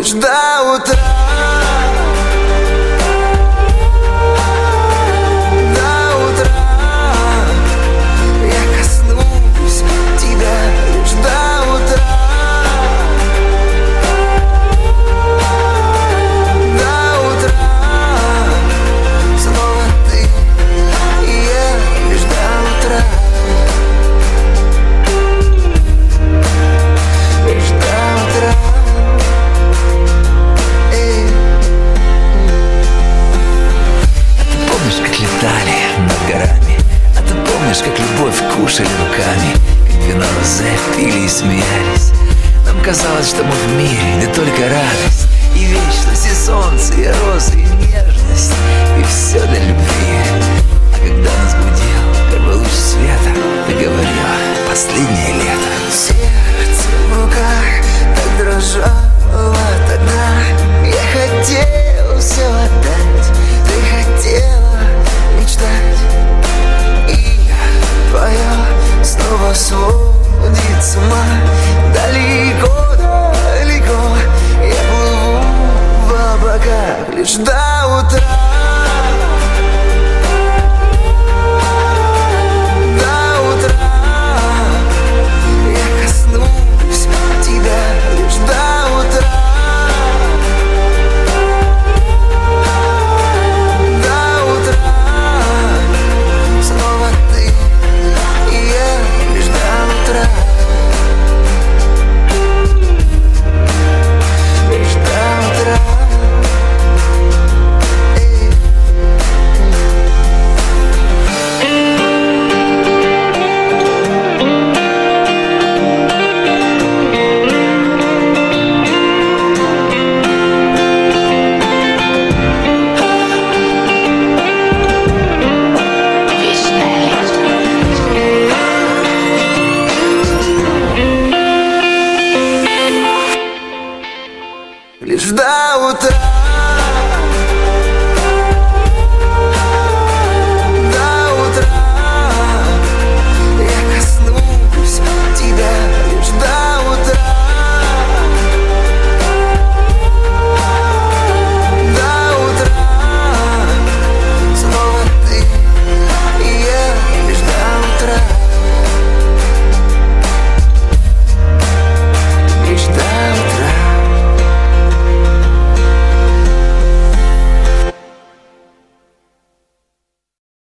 лишь до утра. Как любовь кушали руками, как вино розе пили и смеялись. Нам казалось, что мы в мире, не только радость и вечность, и солнце, и розы, и нежность, и все для любви. А когда нас будил первый луч света, ты говорила: последнее лето. Сердце в руках так дрожало тогда. Я хотел все отдать, ты хотела мечтать. Твое снова сводит с ума. Далеко, далеко я плыву в облаках лишь до утра. Лишь до утра.